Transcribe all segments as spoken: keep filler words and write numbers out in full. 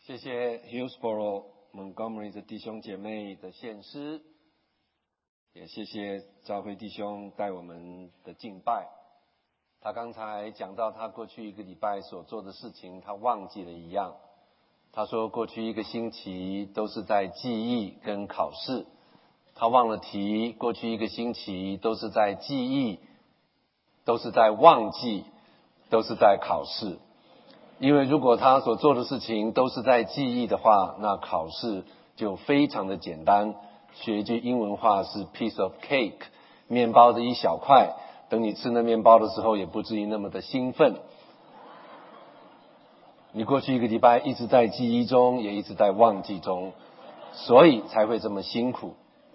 谢谢 Hillsboro Montgomery 的弟兄姐妹的献诗，也谢谢教会弟兄带我们的敬拜。他刚才讲到他过去一个礼拜所做的事情，他忘记了一样。他说过去一个星期都是在记忆跟考试，他忘了提过去一个星期都是在记忆，都是在忘记，都是在考试。因为如果他所做的事情都是在记忆的话，那考试就非常的简单。学一句英文话是 piece of cake， 面包的一小块，等你吃那面包的时候也不至于那么的兴奋。你过去一个礼拜一直在记忆中，也一直在忘记中，所以才会这么辛苦。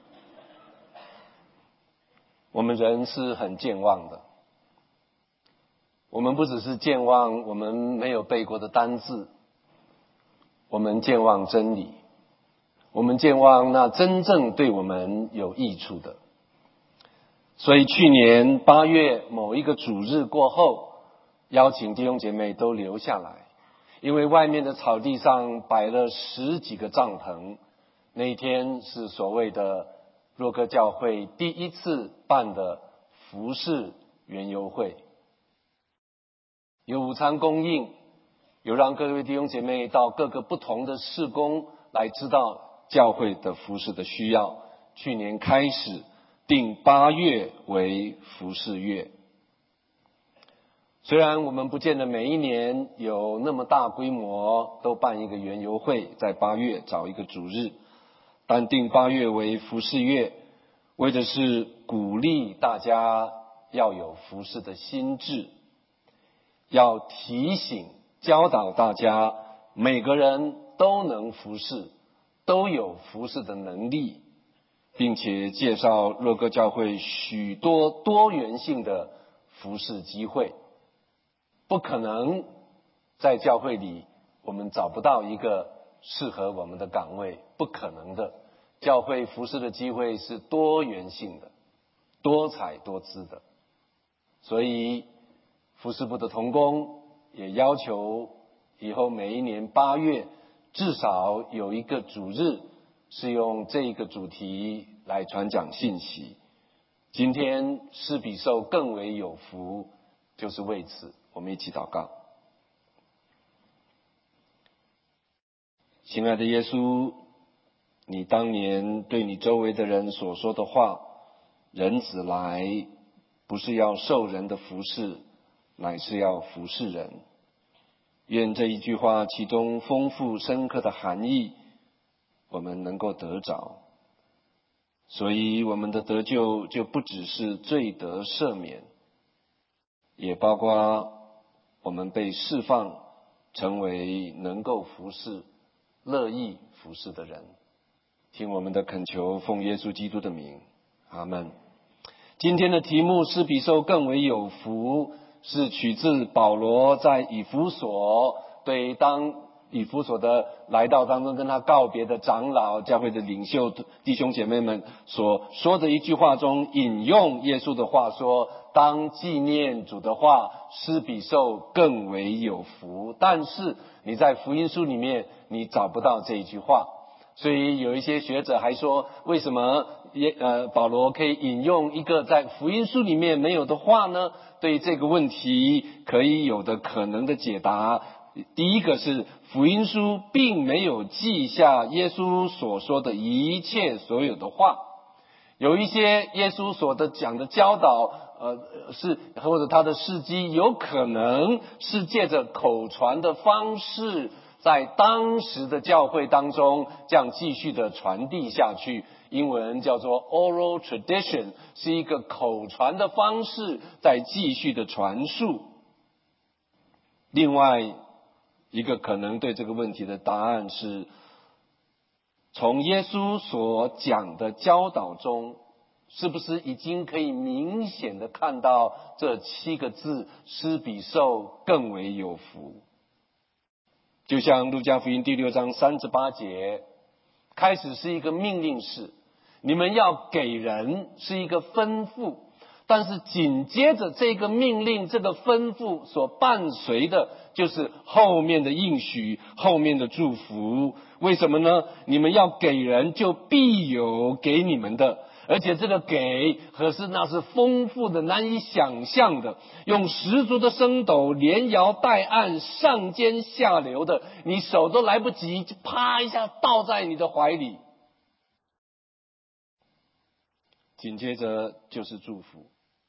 我们人是很健忘的，我们不只是健忘我们没有背过的单字，我们健忘真理，我们健忘那真正对我们有益处的。所以去年八月某一个主日过后，邀请弟兄姐妹都留下来，因为外面的草地上摆了十几个帐篷。那一天是所谓的若歌教会第一次办的服事园游会，有午餐供应，有让各位弟兄姐妹到各个不同的事工来知道教会的服事的需要。去年开始定八月为服事月。虽然我们不见得每一年有那么大规模都办一个园游会，在八月找一个主日，但定八月为服事月，为的是鼓励大家要有服事的心志，要提醒教导大家每个人都能服事，都有服事的能力，并且介绍若歌教会许多多元性的服事机会。不可能在教会里我们找不到一个适合我们的岗位，不可能的。教会服事的机会是多元性的，多彩多姿的。所以服事部的同工也要求以后每一年八月至少有一个主日是用这一个主题来传讲信息。今天施比受更为有福，就是为此我们一起祷告。亲爱的耶稣，你当年对你周围的人所说的话，人子来不是要受人的服侍，乃是要服侍人。愿这一句话其中丰富深刻的含义我们能够得着，所以我们的得救就不只是罪得赦免，也包括我们被释放成为能够服侍、乐意服侍的人。听我们的恳求，奉耶稣基督的名，阿们。今天的题目是比受更为有福，是取自保罗在以弗所对当以弗所的来到当中跟他告别的长老、教会的领袖、弟兄姐妹们所说的一句话中，引用耶稣的话说，当纪念主的话，施比受更为有福。但是你在福音书里面你找不到这一句话，所以有一些学者还说，为什么也呃保罗可以引用一个在福音书里面没有的话呢？对这个问题可以有的可能的解答，第一个是福音书并没有记下耶稣所说的一切所有的话，有一些耶稣所的讲的教导呃是或者他的事迹有可能是借着口传的方式在当时的教会当中这样继续的传递下去，英文叫做 oral tradition， 是一个口传的方式在继续的传述。另外一个可能对这个问题的答案是，从耶稣所讲的教导中，是不是已经可以明显的看到这七个字，施比受更为有福。就像路加福音第六章三十八节，开始是一个命令式，你们要给人，是一个吩咐， 但是紧接着这个命令、这个吩咐所伴随的，就是后面的应许、后面的祝福。为什么呢？你们要给人，就必有给你们的。而且这个给可是那是丰富的、难以想象的，用十足的升斗，连摇带按，上尖下流的，你手都来不及，就啪一下倒在你的怀里。紧接着就是祝福。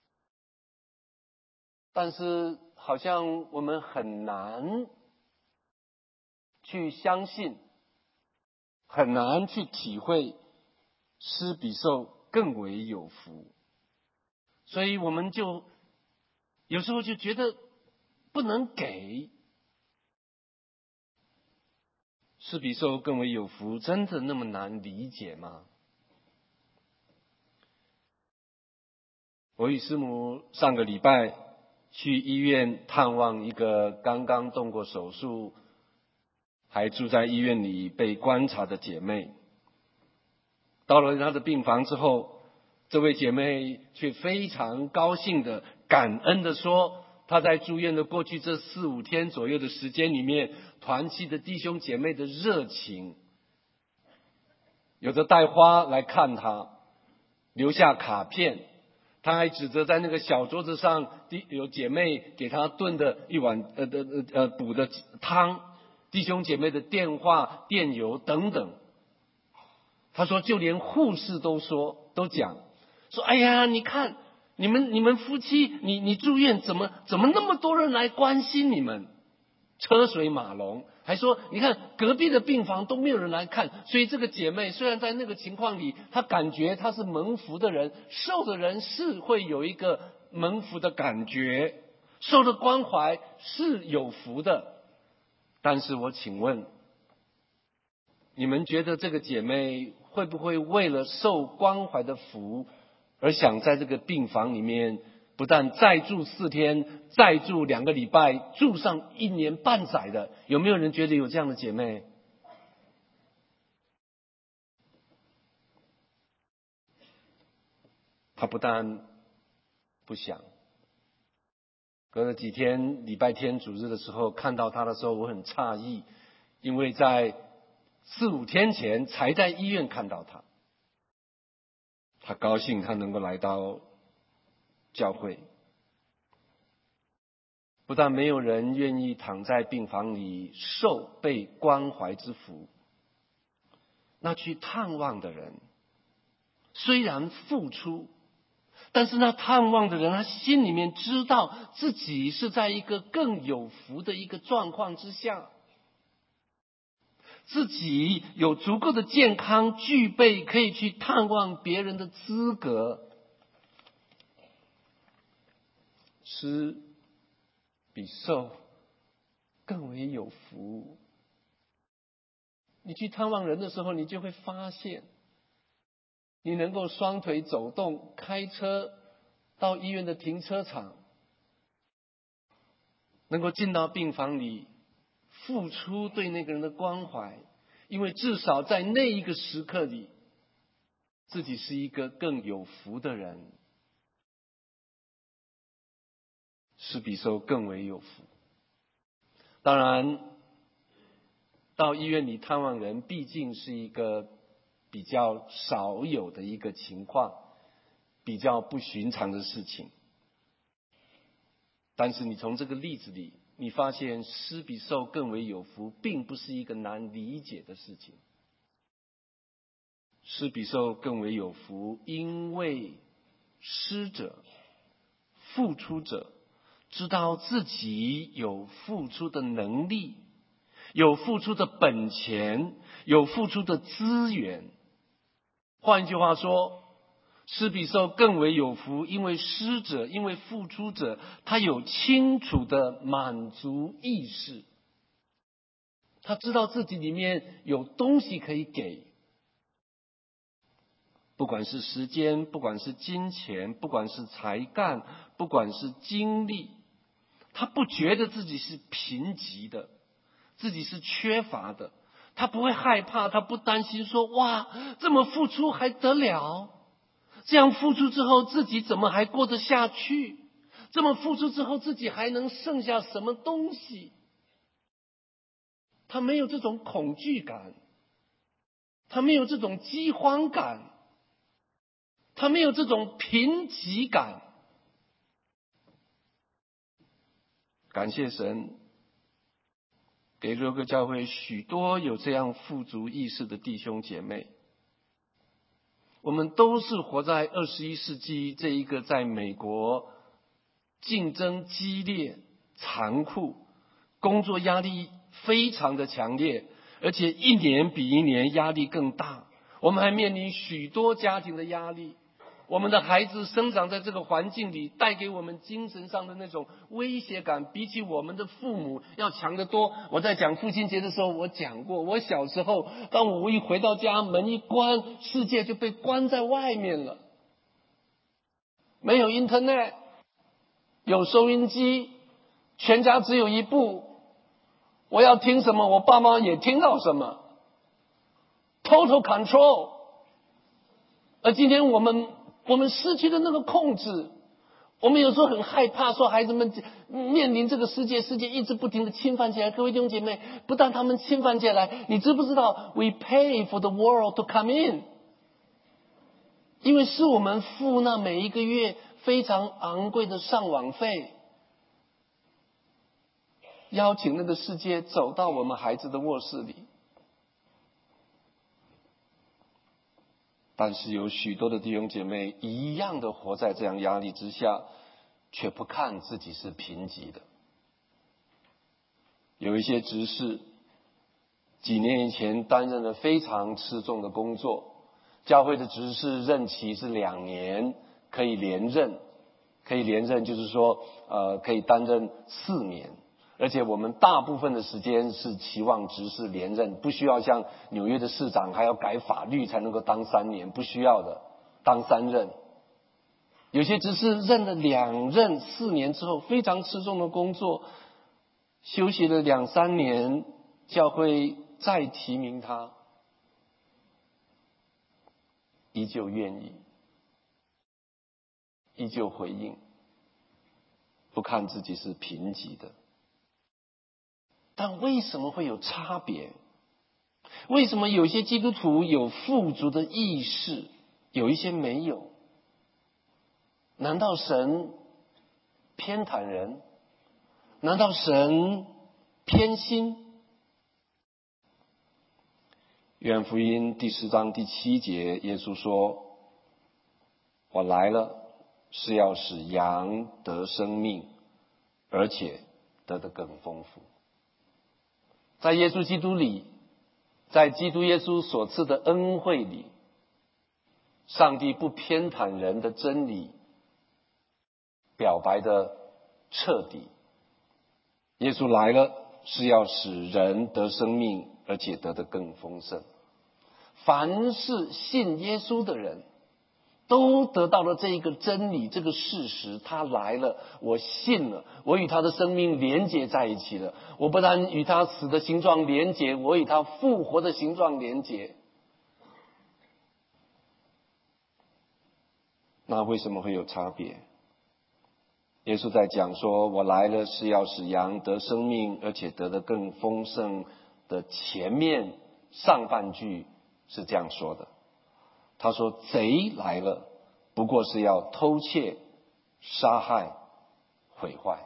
但是好像我们很难去相信，很难去体会施比受更为有福，所以我们就有时候就觉得不能给。施比受更为有福，真的那么难理解吗？我与师母上个礼拜去医院探望一个刚刚动过手术，还住在医院里被观察的姐妹。到了她的病房之后，这位姐妹却非常高兴的、感恩的说，她在住院的过去这四五天左右的时间里面，团契的弟兄姐妹的热情，有的带花来看她，留下卡片，她还指着在那个小桌子上有姐妹给她炖的一碗呃呃呃补的汤，弟兄姐妹的电话、电邮等等。他说就连护士都说都讲说，哎呀，你看你们你们夫妻，你你住院怎么怎么那么多人来关心你们，车水马龙，还说你看隔壁的病房都没有人来看。所以这个姐妹虽然在那个情况里，她感觉她是蒙福的人，受的人是会有一个蒙福的感觉，受的关怀是有福的。但是我请问，你们觉得这个姐妹会不会为了受关怀的福而想在这个病房里面不但再住四天，再住两个礼拜，住上一年半载的？有没有人觉得有这样的姐妹？她不但不想。隔了几天，礼拜天主日的时候看到她的时候，我很诧异，因为在四五天前才在医院看到她。她高兴她能够来到教会。不但没有人愿意躺在病房里受被关怀之福，那去探望的人虽然付出，但是那探望的人他心里面知道自己是在一个更有福的一个状况之下，自己有足够的健康，具备可以去探望别人的资格，施比受更为有福。你去探望人的时候，你就会发现，你能够双腿走动，开车到医院的停车场，能够进到病房里，付出对那个人的关怀，因为至少在那一个时刻里，自己是一个更有福的人，施比受更为有福。当然，到医院里探望人毕竟是一个比较少有的一个情况，比较不寻常的事情。但是你从这个例子里，你发现施比受更为有福并不是一个难理解的事情。施比受更为有福，因为施者、付出者知道自己有付出的能力，有付出的本钱，有付出的资源。换一句话说，施比受更为有福，因为施者，因为付出者，他有清楚的满足意识，他知道自己里面有东西可以给，不管是时间，不管是金钱，不管是才干，不管是精力，他不觉得自己是贫瘠的，自己是缺乏的，他不会害怕，他不担心说哇，这么付出还得了？ 这样付出之后，自己怎么还过得下去？这么付出之后，自己还能剩下什么东西？他没有这种恐惧感，他没有这种饥荒感，他没有这种贫瘠感。感谢神，给若哥教会许多有这样富足意识的弟兄姐妹。我们都是活在二十一世纪这一个在美国竞争激烈、残酷，工作压力非常的强烈，而且一年比一年压力更大。我们还面临许多家庭的压力，我们的孩子生长在这个环境里，带给我们精神上的那种威胁感，比起我们的父母要强得多。我在讲父亲节的时候，我讲过，我小时候，当我一回到家，门一关，世界就被关在外面了。没有 internet， 有收音机，全家只有一部，我要听什么，我爸妈也听到什么。Total control。而今天我们我们失去了那个控制，我们有时候很害怕，说孩子们面临这个世界，世界一直不停的侵犯起来。各位弟兄姐妹，不但他们侵犯起来，你知不知道 we pay for the world to come in？ 因为是我们付那每一个月非常昂贵的上网费，邀请那个世界走到我们孩子的卧室里。但是有许多的弟兄姐妹一样的活在这样压力之下，却不看自己是贫瘠的。有一些执事几年以前担任了非常吃重的工作，教会的执事任期是两年，可以连任，可以连任就是说呃可以担任四年。而且我们大部分的时间是期望执事连任，不需要像纽约的市长还要改法律才能够当三年，不需要的，当三任。有些执事任了两任四年之后，非常吃重的工作，休息了两三年，教会再提名他，依旧愿意，依旧回应，不看自己是贫瘠的。但为什么会有差别？为什么有些基督徒有富足的意识，有一些没有？难道神偏袒人？难道神偏心？约翰福音第十章第七节，耶稣说：“我来了，是要使羊得生命，而且得得更丰富。”在耶稣基督里，在基督耶稣所赐的恩惠里，上帝不偏袒人的真理表白的彻底。耶稣来了，是要使人得生命，而且得得更丰盛。凡是信耶稣的人，都得到了这一个真理，这个事实，他来了，我信了，我与他的生命连结在一起了。我不但与他死的形状连结，我与他复活的形状连结。那为什么会有差别？耶稣在讲说，我来了是要使羊得生命，而且得得更丰盛的前面上半句是这样说的。他说，贼来了，不过是要偷窃、杀害、毁坏。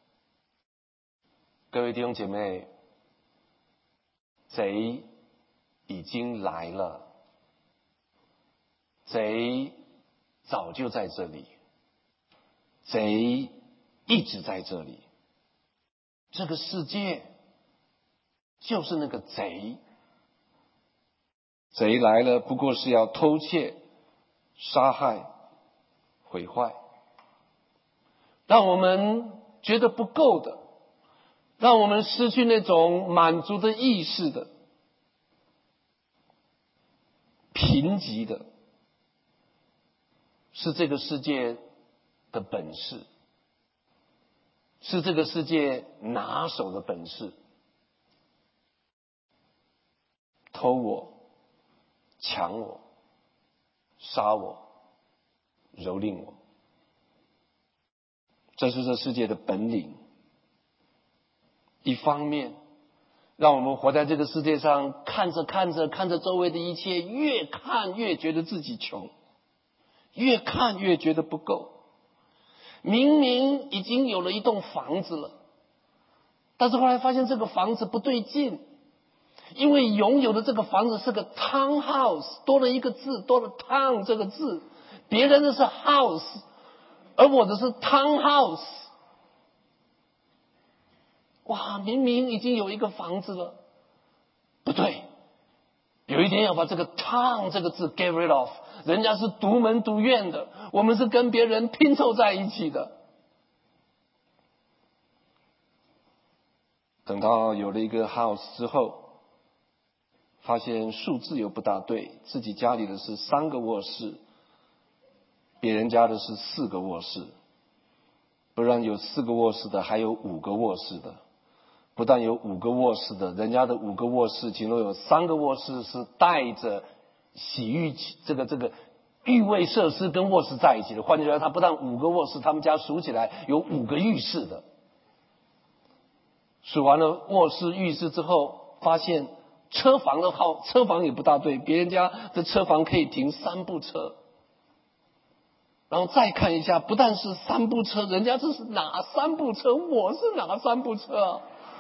各位弟兄姐妹，贼已经来了，贼早就在这里，贼一直在这里。这个世界就是那个贼。贼来了，不过是要偷窃、杀害、毁坏，让我们觉得不够的，让我们失去那种满足的意识的，贫瘠的，是这个世界的本事，是这个世界拿手的本事，偷我、抢我、杀我、 蹂躏我。这是这世界的本领。一方面让我们活在这个世界上，看着看着看着周围的一切，越看越觉得自己穷，越看越觉得不够。明明已经有了一栋房子了，但是后来发现这个房子不对劲，因为拥有的这个房子是个 townhouse， 多了一个字，多了 town 这个字，别人的是 house， 而我的是 townhouse。哇，明明已经有一个房子了，不对，有一天要把这个 town 这个字 get rid of， 人家是独门独院的，我们是跟别人拼凑在一起的。等到有了一个 house 之后，发现数字又不大对，自己家里的是三个卧室，别人家的是四个卧室，不然有四个卧室的还有五个卧室的，不但有五个卧室的，人家的五个卧室其中有三个卧室是带着洗浴这个这个浴卫设施跟卧室在一起的，换句话说，他不但五个卧室，他们家数起来有五个浴室的。数完了卧室浴室之后，发现车房的号车房也不大对，别人家的车房可以停三部车。然后再看一下，不但是三部车，人家这是哪三部车，我是哪三部车啊？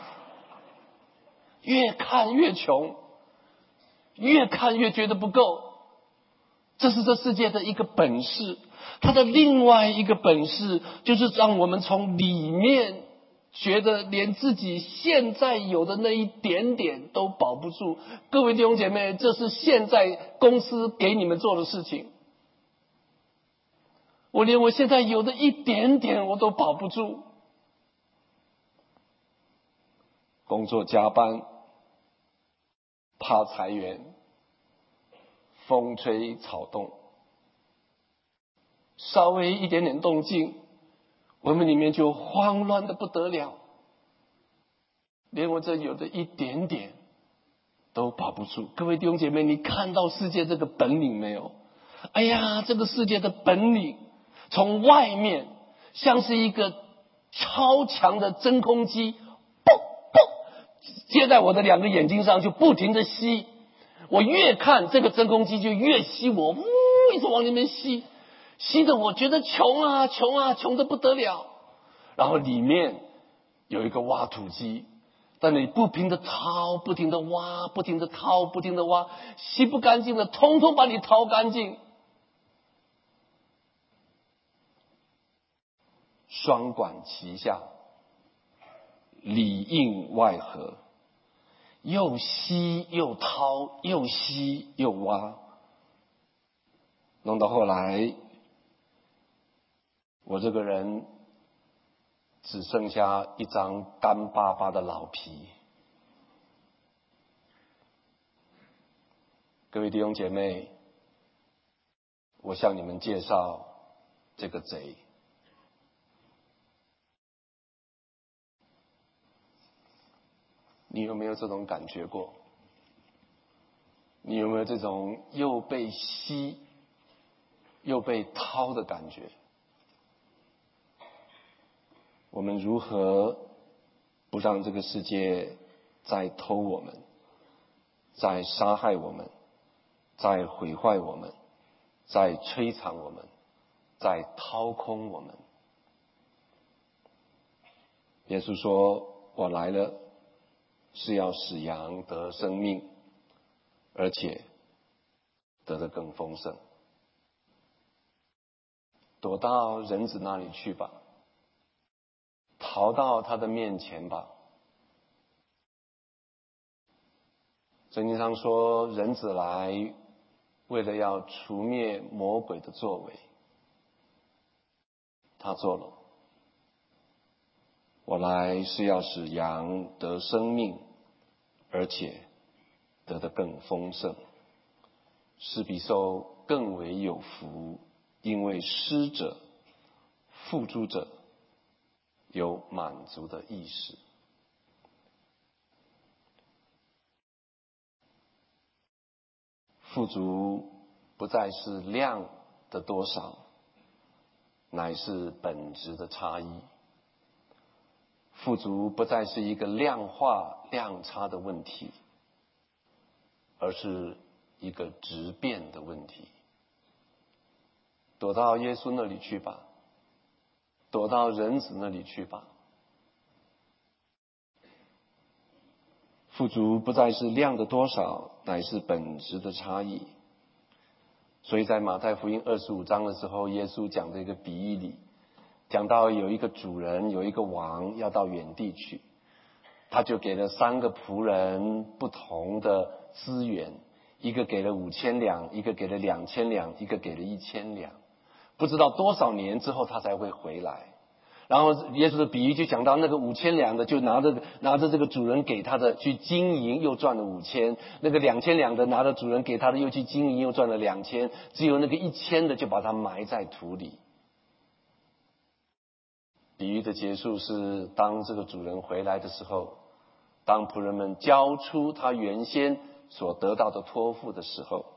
越看越穷，越看越觉得不够。这是这世界的一个本事。它的另外一个本事就是让我们从里面觉得连自己现在有的那一点点都保不住。各位弟兄姐妹，这是现在公司给你们做的事情。我连我现在有的一点点我都保不住。工作加班，怕裁员，风吹草动，稍微一点点动静，我们里面就慌乱的不得了，连我这有的一点点都保不住。各位弟兄姐妹，你看到世界这个本领没有？哎呀，这个世界的本领从外面像是一个超强的真空机，嘣嘣接在我的两个眼睛上，就不停的吸。我越看这个真空机就越吸我，呜，一直往里面吸，吸得我觉得穷啊穷啊穷得不得了。然后里面有一个挖土机，在那里不停的掏，不停的挖，不停的掏，不停的挖，吸不干净的通通把你掏干净。双管齐下，里应外合，又吸又掏，又吸又挖，弄到后来，我这个人只剩下一张干巴巴的老皮。各位弟兄姐妹，我向你们介绍这个贼。你有没有这种感觉过？你有没有这种又被吸又被掏的感觉？我们如何不让这个世界再偷我们，再杀害我们，再毁坏我们，再摧残我们，再掏空我们？耶稣说，我来了是要使羊得生命，而且得得更丰盛。躲到人子那里去吧，逃到他的面前吧。圣经上说，人子来为了要除灭魔鬼的作为，他做了。我来是要使羊得生命，而且得得更丰盛，是比受更为有福，因为施者付诸者有满足的意识。富足不再是量的多少， 乃是本质的差异。富足不再是一个量化量差的问题，而是一个质变的问题。躲到耶稣那里去吧，躲到人子那里去吧。富足不再是量的多少，乃是本质的差异。所以在马太福音二十五章的时候，耶稣讲的一个比喻里，讲到有一个主人，有一个王要到远地去，他就给了三个仆人不同的资源，一个给了五千两，一个给了两千两，一个给了一千两，不知道多少年之后他才会回来。然后耶稣的比喻就讲到那个五千两的就拿着拿着这个主人给他的去经营，又赚了五千；那个两千两的拿着主人给他的又去经营，又赚了两千；只有那个一千的就把它埋在土里。比喻的结束是，当这个主人回来的时候，当仆人们交出他原先所得到的托付的时候，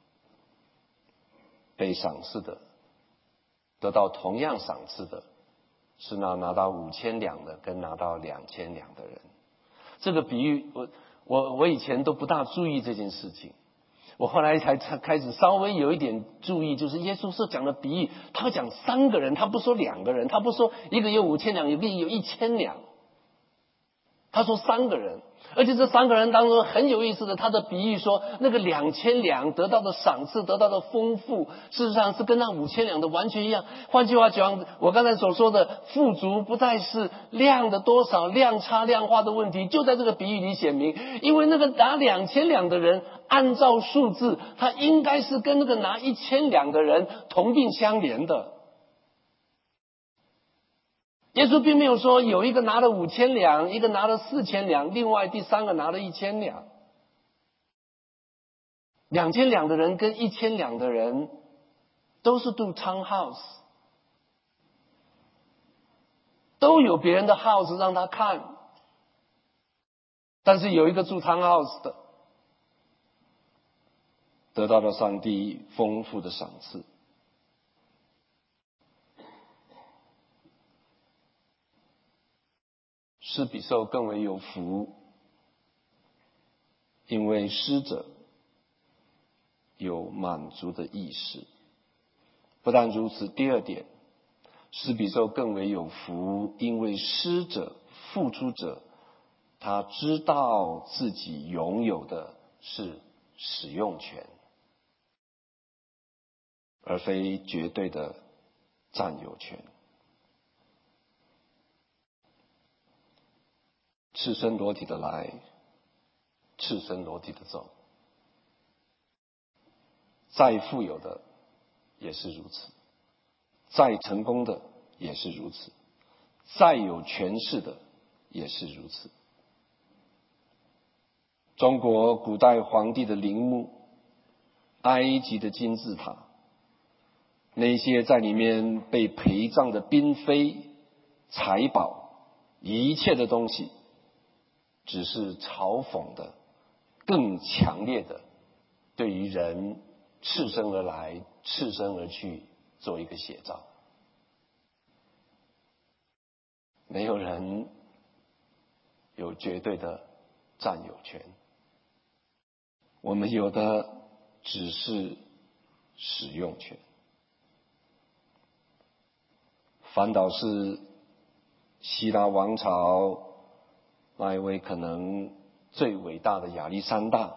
被赏赐的，得到同样赏赐的，是那拿到五千两的跟拿到两千两的人。这个比喻，我我我以前都不大注意这件事情，我后来才开始稍微有一点注意，就是耶稣是讲的比喻，他讲三个人，他不说两个人，他不说一个有五千两，一个有一千两，他说三个人。而且这三个人当中很有意思的，他的比喻说，那个两千两得到的赏赐，得到的丰富，事实上是跟那五千两的完全一样。换句话讲，我刚才所说的富足不再是量的多少、量差量化的问题，就在这个比喻里显明。因为那个拿两千两的人，按照数字，他应该是跟那个拿一千两的人同病相怜的。耶稣并没有说有一个拿了五千两，一个拿了四千两，另外第三个拿了一千两。两千两的人跟一千两的人都是住 townhouse， 都有别人的 house 让他看，但是有一个住 townhouse 的，得到了上帝丰富的赏赐。施比受更为有福，因为施者有满足的意识。不但如此，第二点，施比受更为有福，因为施者、付出者，他知道自己拥有的是使用权，而非绝对的占有权。赤身裸体的来，赤身裸体的走。再富有的也是如此，再成功的也是如此，再有权势的也是如此。中国古代皇帝的陵墓，埃及的金字塔，那些在里面被陪葬的嫔妃、财宝，一切的东西，只是嘲讽的更强烈的对于人赤身而来、赤身而去做一个写照。没有人有绝对的占有权，我们有的只是使用权。反倒是希腊王朝那一位可能最伟大的亚历山大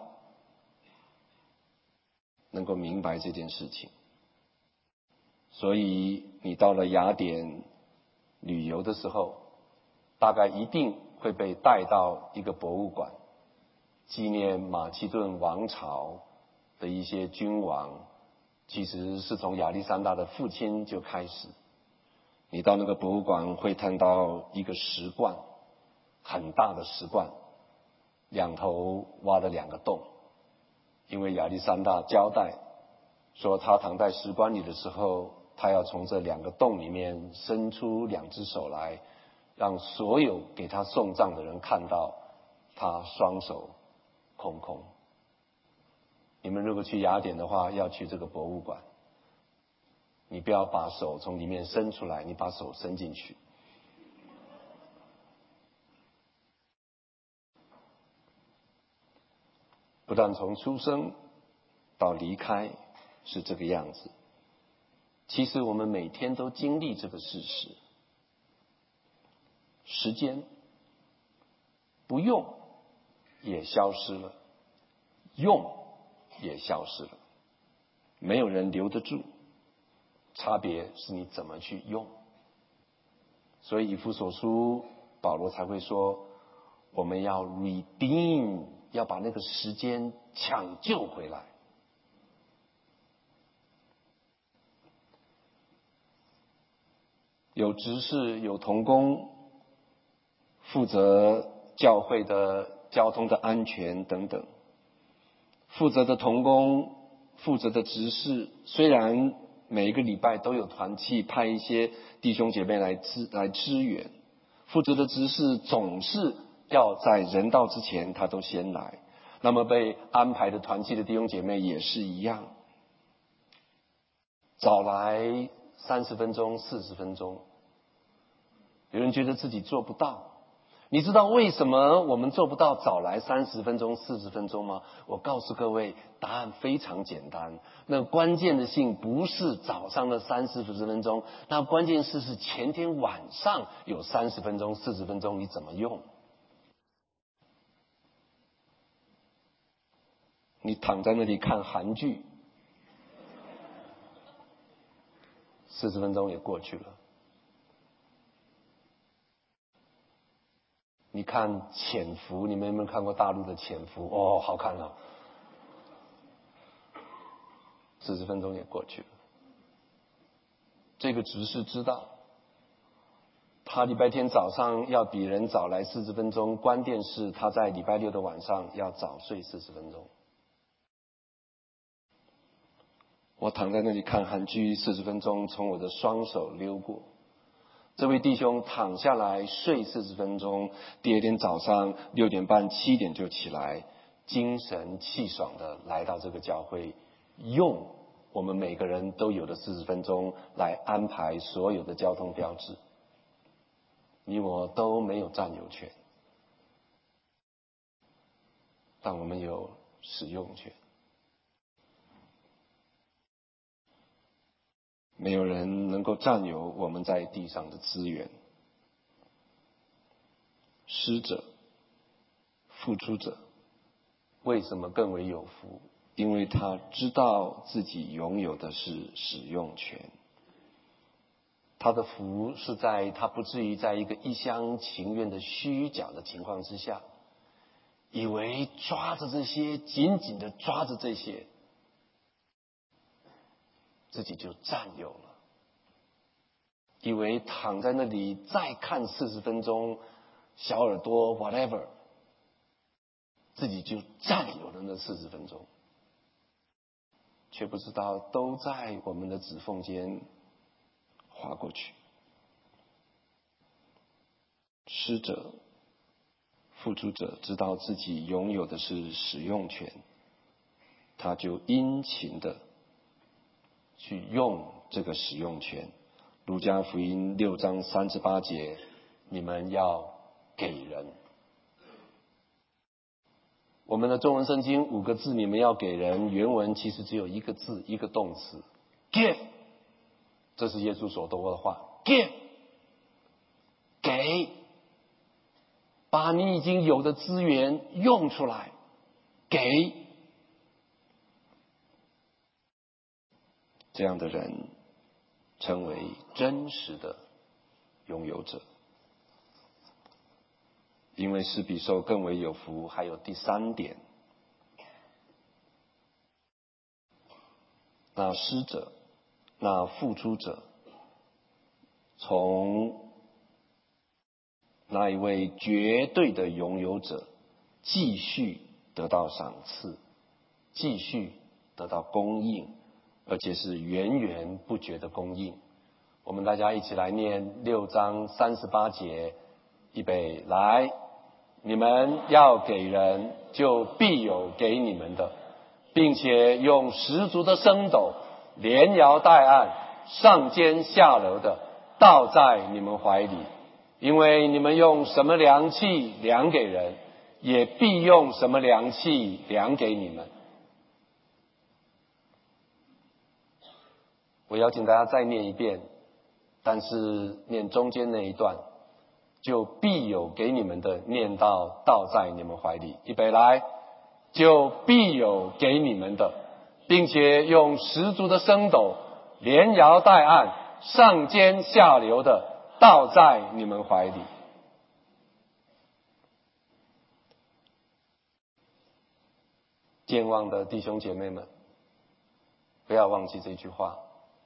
能够明白这件事情。所以你到了雅典旅游的时候，大概一定会被带到一个博物馆，纪念马其顿王朝的一些君王，其实是从亚历山大的父亲就开始。你到那个博物馆会看到一个石罐，很大的石罐，两头挖了两个洞，因为亚历山大交代说，他躺在石棺里的时候，他要从这两个洞里面伸出两只手来，让所有给他送葬的人看到他双手空空。你们如果去雅典的话，要去这个博物馆。 你不要把手从里面伸出来，你把手伸进去。不但从出生到离开是这个样子，其实我们每天都经历这个事实。时间不用也消失了，用也消失了，没有人留得住，差别是你怎么去用。所以以弗所书保罗才会说，我们要 redeem， 要把那个时间抢救回来。有执事，有同工，负责教会的交通的安全等等。负责的同工，负责的执事，虽然每一个礼拜都有团契派一些弟兄姐妹来支来支援，负责的执事总是要在人到之前他都先来。那么被安排的团契的弟兄姐妹也是一样，早来三十分钟、四十分钟，有人觉得自己做不到。你知道为什么我们做不到早来三十分钟、四十分钟吗？我告诉各位，答案非常简单。那关键的性不是早上的三四十分钟，那关键是是前天晚上有三十分钟、四十分钟，你怎么用？你躺在那里看韩剧，四十分钟也过去了。你看《潜伏》，你们有没有看过大陆的《潜伏》？哦，好看哦。四十分钟也过去了。这个执事知道，他礼拜天早上要比人早来四十分钟，关键是他在礼拜六的晚上要早睡四十分钟。我躺在那里看韩剧四十分钟，从我的双手溜过。这位弟兄躺下来睡四十分钟，第二天早上六点半、七点就起来，精神气爽的来到这个教会，用我们每个人都有的四十分钟来安排所有的交通标志。你我都没有占有权，但我们有使用权。没有人能够占有我们在地上的资源。施者、付出者，为什么更为有福？因为他知道自己拥有的是使用权。他的福是在他不至于在一个一厢情愿的虚假的情况之下，以为抓着这些，紧紧的抓着这些，自己就占有了，以为躺在那里再看四十分钟小耳朵 whatever， 自己就占有了那四十分钟，却不知道都在我们的指缝间划过去。施者、付出者知道自己拥有的是使用权，他就殷勤的去用这个使用权。路加福音六章三十八节，你们要给人。我们的中文圣经五个字，你们要给人，原文其实只有一个字，一个动词 give。 这是耶稣所说的话， give， 给，把你已经有的资源用出来，给。这样的人成为真实的拥有者。因为施比受更为有福，还有第三点，那施者，那付出者，从那一位绝对的拥有者继续得到赏赐，继续得到供应，而且是源源不绝的供应。我们大家一起来念六章三十八节，预备来。你们要给人，就必有给你们的，并且用十足的升斗连摇带按， 上尖下流的倒在你们怀里，因为你们用什么量器量给人，也必用什么量器量给你们。我邀请大家再念一遍，但是念中间那一段，就必有给你们的，念到倒在你们怀里。预备来，就必有给你们的，并且用十足的升斗连摇带按，上尖下流的倒在你们怀里。健忘的弟兄姐妹们，不要忘记这句话。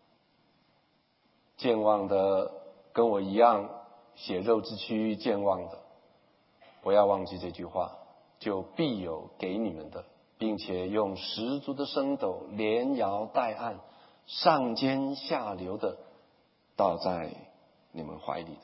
健忘的跟我一样血肉之躯健忘的，不要忘记这句话，就必有给你们的，并且用十足的升斗连摇带按，上尖下流的倒在你们怀里的。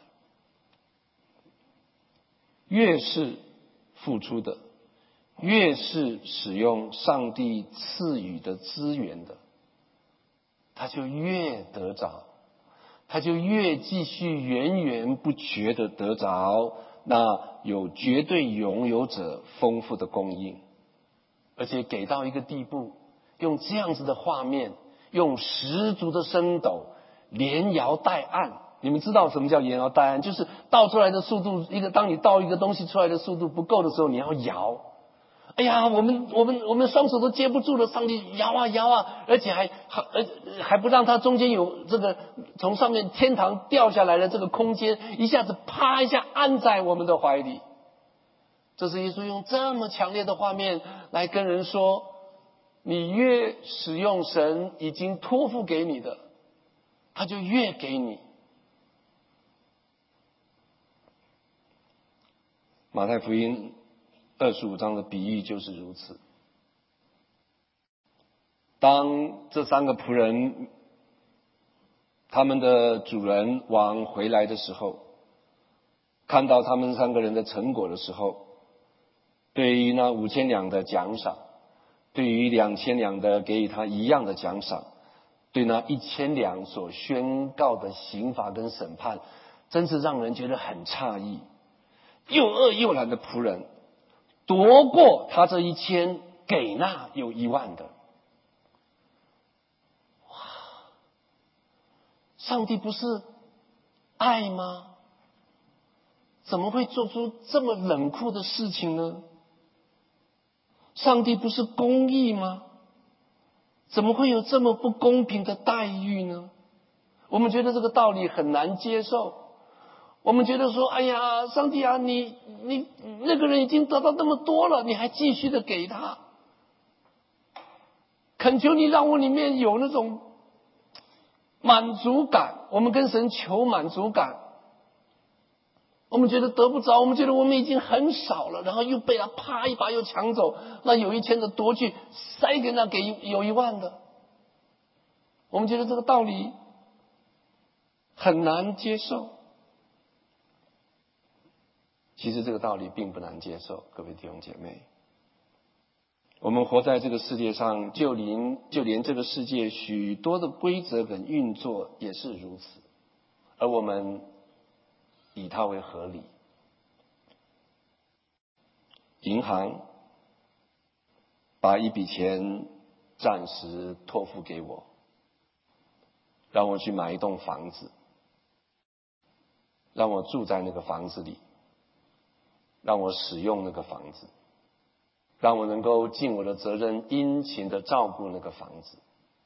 越是付出的，越是使用上帝赐予的资源的，他就越得着，他就越继续源源不绝的得着那有绝对拥有者丰富的供应，而且给到一个地步，用这样子的画面，用十足的升斗连摇带按。你们知道什么叫连摇带按？就是倒出来的速度，一个当你倒一个东西出来的速度不够的时候，你要摇。哎呀，我们我们我们双手都接不住了，上帝摇啊摇啊，而且还还呃还不让它中间有这个从上面天堂掉下来的这个空间，一下子啪一下按在我们的怀里。这是耶稣用这么强烈的画面来跟人说，你越使用神已经托付给你的，他就越给你。马太福音二十五章的比喻就是如此。当这三个仆人他们的主人往回来的时候，看到他们三个人的成果的时候，对于那五千两的奖赏，对于两千两的给予他一样的奖赏，对那一千两所宣告的刑罚跟审判，真是让人觉得很诧异。又恶又懒的仆人夺过他这一千，给那有一万的。哇！上帝不是爱吗？怎么会做出这么冷酷的事情呢？上帝不是公义吗？怎么会有这么不公平的待遇呢？我们觉得这个道理很难接受。我们觉得说，哎呀，上帝啊，你你那个人已经得到那么多了，你还继续的给他，恳求你让我里面有那种满足感。我们跟神求满足感，我们觉得得不着，我们觉得我们已经很少了，然后又被他啪一把又抢走，那有一千的夺去，塞给那给有一万的。我们觉得这个道理很难接受。其实这个道理并不难接受，各位弟兄姐妹。我们活在这个世界上，就连就连这个世界许多的规则跟运作也是如此，而我们以它为合理。银行把一笔钱暂时托付给我，让我去买一栋房子，让我住在那个房子里，让我使用那个房子，让我能够尽我的责任，殷勤的照顾那个房子。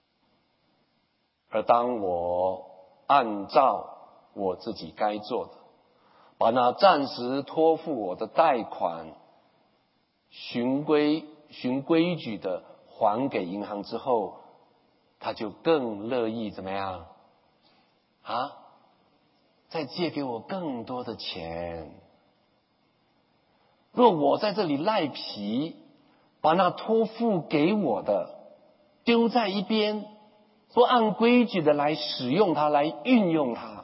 而当我按照我自己该做的，把那暂时托付我的贷款循规循规矩的还给银行之后，他就更乐意怎么样啊？再借给我更多的钱。若我在这里赖皮，把那托付给我的丢在一边，不按规矩的来使用它，来运用它，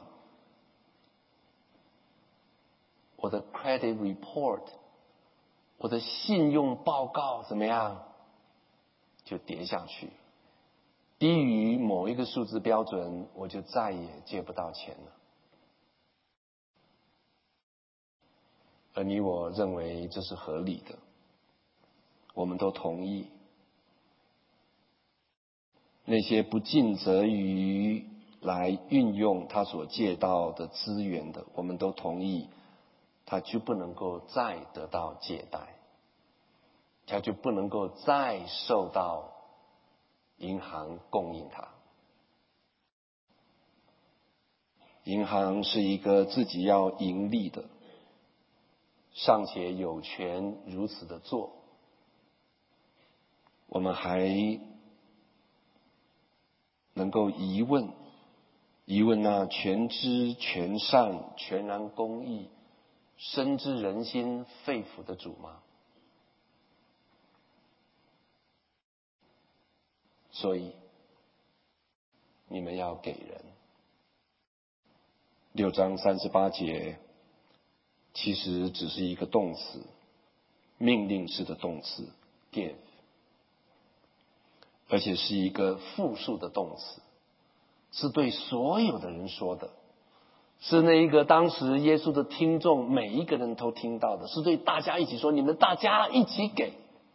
我的 credit report， 我的信用报告怎么样？就跌下去。 低于某一个数字标准，我就再也借不到钱了。而你我认为这是合理的，我们都同意。那些不尽责于来运用他所借到的资源的，我们都同意，他就不能够再得到借贷，他就不能够再受到银行供应他。银行是一个自己要盈利的，尚且有权如此的做，我们还能够疑问疑问那全知全善全然公义深知人心肺腑的主吗？所以你们要给人。六章三十八节其实只是一个动词，命令式的动词 give， 而且是一个复数的动词，是对所有的人说的，是那一个当时耶稣的听众每一个人都听到的，是对大家一起说，你们大家一起给。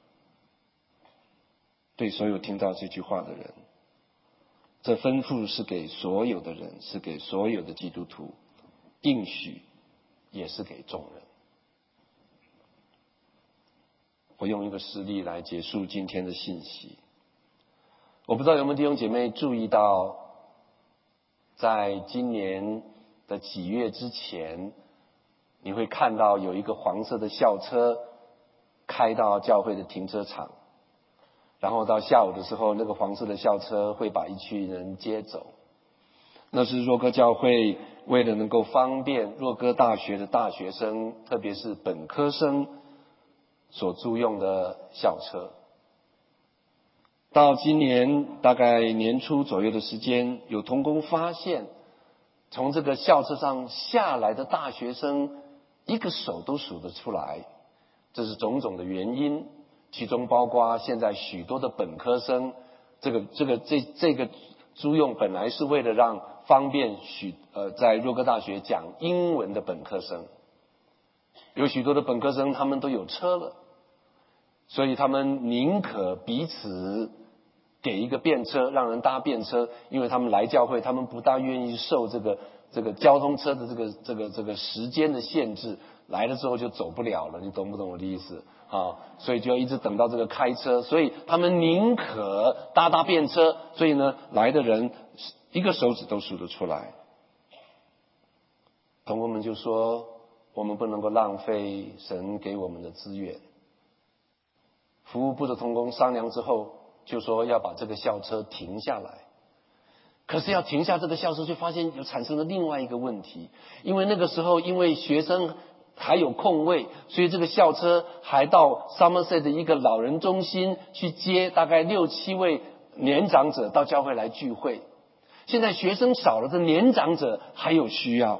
对所有听到这句话的人，这吩咐是给所有的人，是给所有的基督徒，应许也是给众人。我用一个实例来结束今天的信息。我不知道有没有弟兄姐妹注意到，在今年的几月之前，你会看到有一个黄色的校车开到教会的停车场，然后到下午的时候，那个黄色的校车会把一群人接走。那是若哥教会为了能够方便若哥大学的大学生，特别是本科生所租用的校车。到今年大概年初左右的时间，有同工发现，从这个校车上下来的大学生，一个手都数得出来。这是种种的原因，其中包括现在许多的本科生，这个这个这这个租用本来是为了让方便许呃在若哥大学讲英文的本科生，有许多的本科生他们都有车了，所以他们宁可彼此给一个便车，让人搭便车，因为他们来教会，他们不大愿意受这个这个交通车的这个这个这个时间的限制，来了之后就走不了了，你懂不懂我的意思啊？所以就要一直等到这个开车，所以他们宁可搭搭便车，所以呢，来的人一个手指都数得出来。同工们就说，我们不能够浪费神给我们的资源。服务部的同工商量之后，就说要把这个校车停下来。可是要停下这个校车，就发现又产生了另外一个问题，因为那个时候因为学生还有空位，所以这个校车还到 Somerset 的一个老人中心去接大概六七位年长者到教会来聚会。现在学生少了，这年长者还有需要，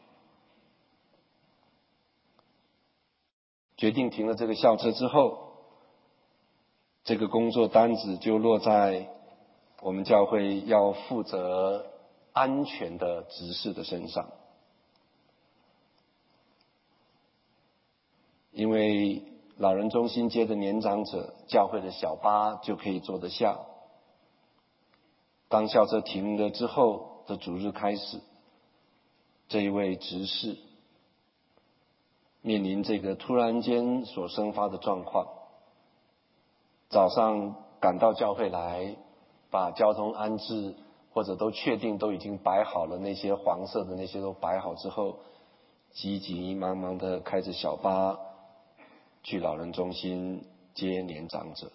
决定停了这个校车之后，这个工作单子就落在我们教会要负责安全的执事的身上。因为老人中心接的年长者，教会的小巴就可以坐得下。当校车停了之后的主日开始，这一位执事面临这个突然间所生发的状况，早上赶到教会来，把交通安置或者都确定都已经摆好了，那些黄色的那些都摆好之后，急急忙忙的开着小巴去老人中心接年长者。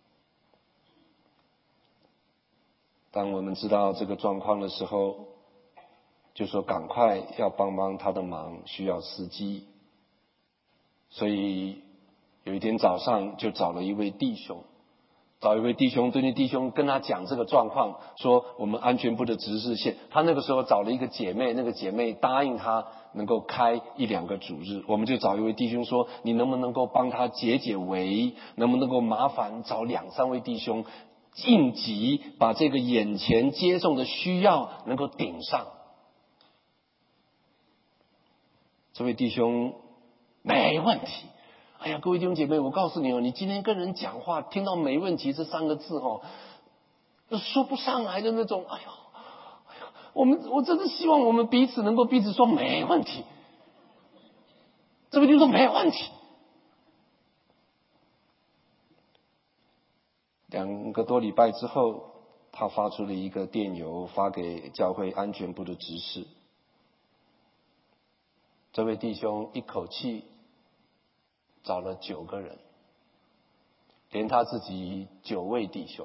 当我们知道这个状况的时候，就说赶快要帮帮他的忙，需要司机。所以有一天早上就找了一位弟兄，找一位弟兄，对那弟兄跟他讲这个状况，说我们安全部的执事线，他那个时候找了一个姐妹，那个姐妹答应他能够开一两个主日，我们就找一位弟兄说，你能不能够帮他解解围，能不能够麻烦找两三位弟兄应急，把这个眼前接送的需要能够顶上。这位弟兄没问题。哎呀，各位弟兄姐妹，我告诉你哦，你今天跟人讲话，听到没问题这三个字哦，说不上来的那种，哎呦，哎呦，我们我真的希望我们彼此能够彼此说没问题。这位弟兄说没问题。两个多礼拜之后，他发出了一个电邮，发给教会安全部的执事。这位弟兄一口气找了九个人，连他自己九位弟兄。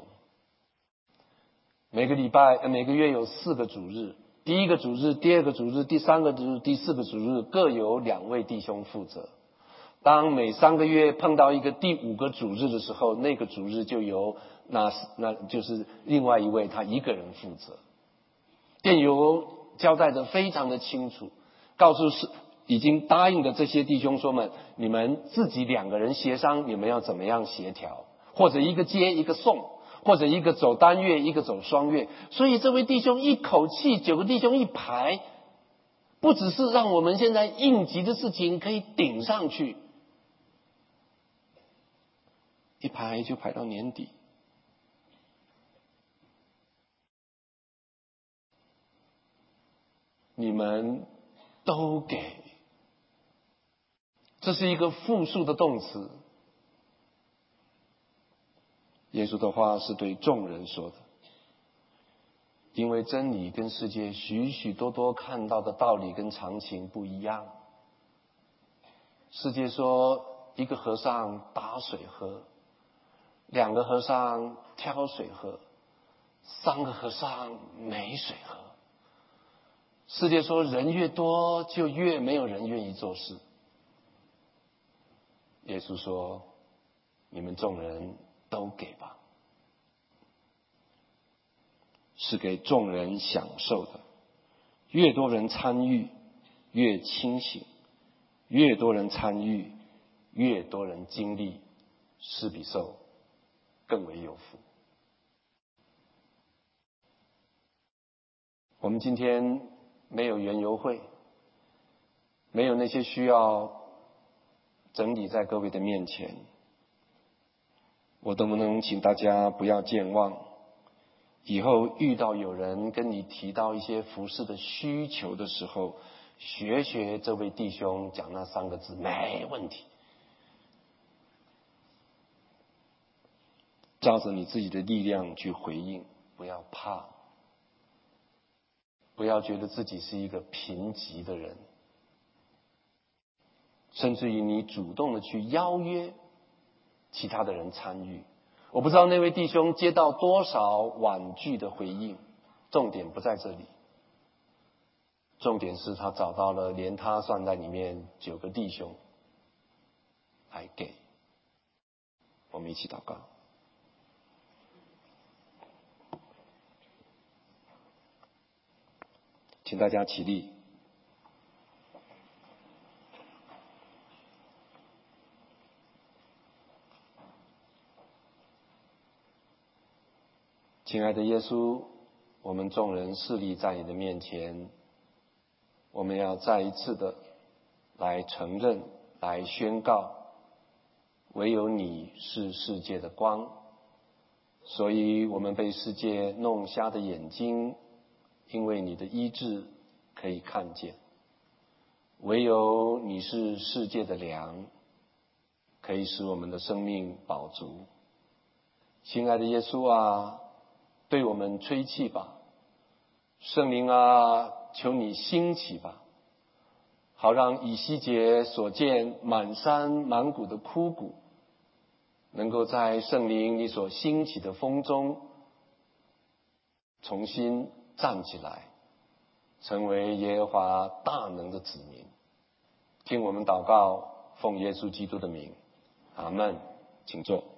每个礼拜、每个月有四个主日，第一个主日、第二个主日、第三个主日、第四个主日各有两位弟兄负责。当每三个月碰到一个第五个主日的时候，那个主日就由那那就是另外一位他一个人负责。电邮交代得非常的清楚，告诉是已经答应的这些弟兄说们，你们自己两个人协商，你们要怎么样协调，或者一个接一个送，或者一个走单月一个走双月。所以这位弟兄一口气九个弟兄一排，不只是让我们现在应急的事情可以顶上去，一排就排到年底。你们都给，这是一个复数的动词。耶稣的话是对众人说的，因为真理跟世界许许多多看到的道理跟常情不一样。世界说一个和尚打水喝，两个和尚挑水喝，三个和尚没水喝。世界说人越多就越没有人愿意做事。耶稣说你们众人都给吧，是给众人享受的。越多人参与越清醒，越多人参与越多人经历，施比受更为有福。我们今天没有园游会，没有那些需要整理在各位的面前，我能不能请大家不要健忘，以后遇到有人跟你提到一些服事的需求的时候，学学这位弟兄讲那三个字，没问题。照着你自己的力量去回应，不要怕，不要觉得自己是一个贫瘠的人，甚至于你主动的去邀约其他的人参与。我不知道那位弟兄接到多少婉拒的回应，重点不在这里，重点是他找到了连他算在里面九个弟兄来给。我们一起祷告。请大家起立。亲爱的耶稣，我们众人侍立在你的面前，我们要再一次的来承认，来宣告，唯有你是世界的光，所以我们被世界弄瞎的眼睛，因为你的医治可以看见。唯有你是世界的粮，可以使我们的生命饱足。亲爱的耶稣啊，对我们吹气吧，圣灵啊，求你兴起吧，好让以西结所见满山满谷的枯骨，能够在圣灵你所兴起的风中重新站起来，成为耶和华大能的子民。听我们祷告，奉耶稣基督的名，阿们。请坐。